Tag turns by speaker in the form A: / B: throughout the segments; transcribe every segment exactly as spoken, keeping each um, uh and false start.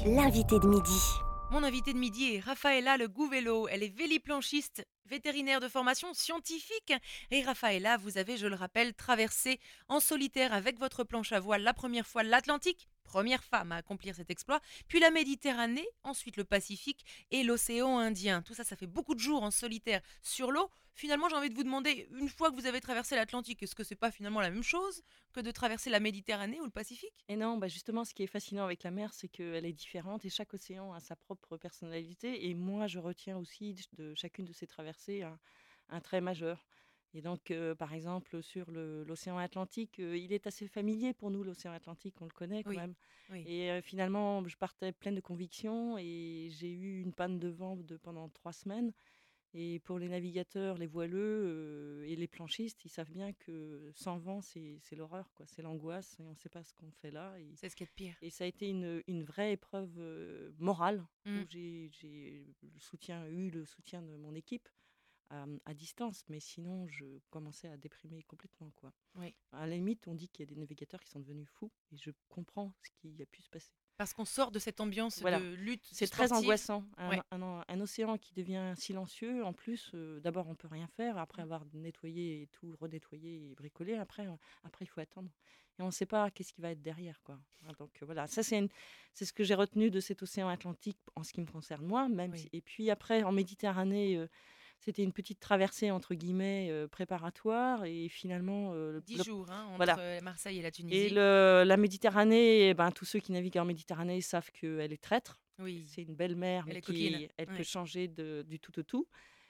A: l'invité de midi.
B: Mon invité de midi est Rafaela Le Gouvello. Elle est véliplanchiste, vétérinaire de formation scientifique. Et Rafaela, vous avez, je le rappelle, traversé en solitaire avec votre planche à voile la première fois l'Atlantique, première femme à accomplir cet exploit, puis la Méditerranée, ensuite le Pacifique et l'océan Indien. Tout ça, ça fait beaucoup de jours en solitaire sur l'eau. Finalement, j'ai envie de vous demander, une fois que vous avez traversé l'Atlantique, est-ce que c'est pas finalement la même chose que de traverser la Méditerranée ou le Pacifique?
C: Et non, bah justement, ce qui est fascinant avec la mer, c'est qu'elle est différente et chaque océan a sa propre personnalité. Et moi, je retiens aussi de de chacune de ces traversées un, un trait majeur. Et donc, euh, par exemple, sur le- l'océan Atlantique, euh, il est assez familier pour nous, l'océan Atlantique, on le connaît quand
B: Oui,
C: même.
B: oui.
C: Et euh, finalement, je partais pleine de conviction et j'ai eu une panne de vent de, pendant trois semaines. Et pour les navigateurs, les voileux euh, et les planchistes, ils savent bien que sans vent, c'est c'est l'horreur, quoi. C'est l'angoisse et on ne sait pas ce qu'on fait là. Et,
B: C'est ce qu'il y a de pire.
C: et ça a été une, une vraie épreuve euh, morale
B: Mm.
C: où j'ai j'ai le soutien, eu le soutien de mon équipe à, à distance. Mais sinon, je commençais à déprimer complètement, quoi.
B: Oui.
C: À la limite, on dit qu'il y a des navigateurs qui sont devenus fous et je comprends ce qui a pu se passer.
B: Parce qu'on sort de cette ambiance
C: Voilà.
B: de lutte
C: C'est très
B: sportive.
C: angoissant. Un,
B: Ouais.
C: un- un océan qui devient silencieux. En plus, euh, d'abord, on peut rien faire. Après avoir nettoyé et tout, renettoyé et bricolé, après, euh, après il faut attendre. Et on ne sait pas qu'est-ce qui va être derrière, quoi. Hein, Donc euh, voilà, ça c'est une- c'est ce que j'ai retenu de cet océan Atlantique en ce qui me concerne moi. Même si-
B: Oui.
C: Et puis après, en Méditerranée, euh, c'était une petite traversée entre guillemets euh, préparatoire et finalement, euh, le-
B: Dix
C: le-
B: jours hein, entre
C: voilà.
B: euh, Marseille et la
C: Et
B: Tunisie.
C: le- la Méditerranée, eh ben, tous ceux qui naviguent en Méditerranée savent qu'elle est traître.
B: Oui.
C: C'est une belle mer,
B: Elle
C: mais
B: est coquine.
C: qui elle peut
B: Ouais.
C: changer de- du tout au tout.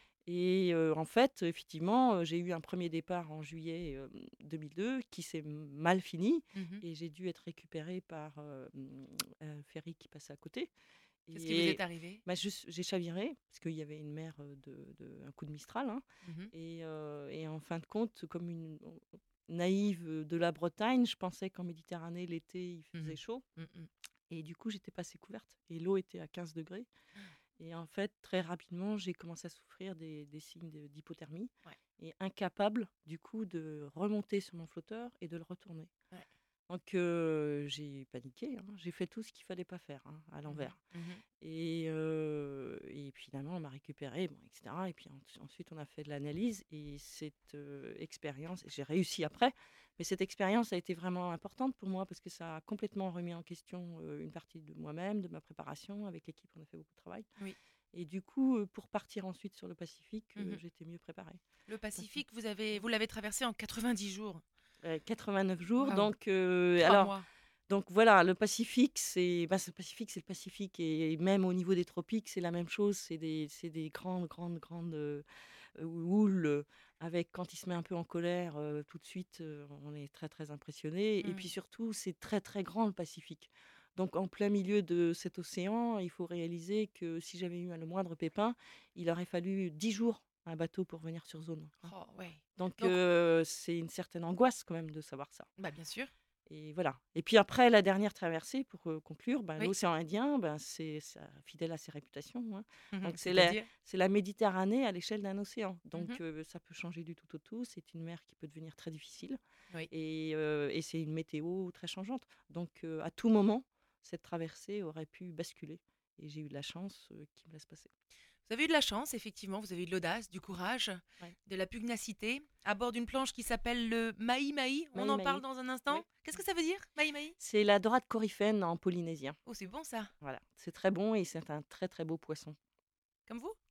C: Et euh, en fait, effectivement, euh, j'ai eu un premier départ en juillet euh, deux mille deux qui s'est mal fini
B: Mhm.
C: et j'ai dû être récupérée par euh, un ferry qui passait à côté.
B: Qu'est-ce qui vous est
C: Et
B: arrivé?
C: bah, je- j'ai chaviré parce qu'il y avait une mer euh, de, de- un coup de Mistral, hein.
B: Mhm.
C: Et, euh, et en fin de compte, comme une naïve de la Bretagne, je pensais qu'en Méditerranée, l'été, il faisait
B: Mhm.
C: chaud.
B: Mhm.
C: Et du coup, j'étais pas assez couverte. Et l'eau était à quinze degrés. Et en fait, très rapidement, j'ai commencé à souffrir des, des signes de- d'hypothermie.
B: Ouais.
C: Et incapable, du coup, de remonter sur mon flotteur et de le retourner.
B: Ouais.
C: Donc, euh, j'ai paniqué, hein. J'ai fait tout ce qu'il fallait pas faire, hein, à
B: Mhm.
C: l'envers.
B: Mhm.
C: Et, euh, et puis, finalement, on m'a récupéré, bon, et cetera. Et puis en- ensuite, on a fait de l'analyse. Et cette euh, expérience, j'ai réussi après, mais cette expérience a été vraiment importante pour moi parce que ça a complètement remis en question euh, une partie de moi-même, de ma préparation. Avec l'équipe, on a fait beaucoup de travail.
B: Oui.
C: Et du coup, euh, pour partir ensuite sur le Pacifique, euh,
B: Mhm.
C: j'étais mieux préparée.
B: Le
C: Parce que,
B: Pacifique, vous avez, vous l'avez traversé en quatre-vingt-dix jours.
C: euh, quatre-vingt-neuf jours,
B: Waouh.
C: donc euh,
B: Trois
C: alors.
B: mois.
C: Donc voilà, le Pacifique, c'est bah, c'est le Pacifique, c'est le Pacifique. Et même au niveau des tropiques, c'est la même chose. C'est des, c'est des grandes, grandes, grandes euh, euh, houles euh, avec, quand il se met un peu en colère, euh, tout de suite, euh, on est très, très impressionné. Et puis
B: Mm.
C: surtout, c'est très, très grand le Pacifique. Donc en plein milieu de cet océan, il faut réaliser que si j'avais eu le moindre pépin, il aurait fallu dix jours à un bateau pour venir sur zone, hein.
B: Oh, ouais.
C: Donc
B: Donc,
C: euh, c'est une certaine angoisse quand même de savoir ça.
B: bah bien sûr.
C: Et voilà. Et puis après, la dernière traversée, pour euh, conclure, ben,
B: Oui.
C: l'océan Indien, ben, c'est ça, fidèle à ses réputations, hein.
B: Mhm.
C: Donc c'est la,
B: C'est-à-dire.
C: c'est la Méditerranée à l'échelle d'un océan.
B: Mhm.
C: Donc euh, ça peut changer du tout au tout. C'est une mer qui peut devenir très difficile.
B: Oui.
C: Et, euh, et c'est une météo très changeante. Donc euh, à tout moment, cette traversée aurait pu basculer. Et j'ai eu de la chance euh, qu'il me laisse passer.
B: Vous avez eu de la chance, effectivement, vous avez eu de l'audace, du courage,
C: Ouais.
B: de la pugnacité, à bord d'une planche qui s'appelle le Maï Maï. On
C: Maï
B: en parle
C: Maï.
B: dans un
C: Ouais.
B: instant. Qu'est-ce que ça veut dire, Maï Maï?
C: C'est la dorade coryphène en polynésien.
B: Oh, c'est bon ça.
C: Voilà. C'est très bon et c'est un très très beau poisson.
B: Comme vous?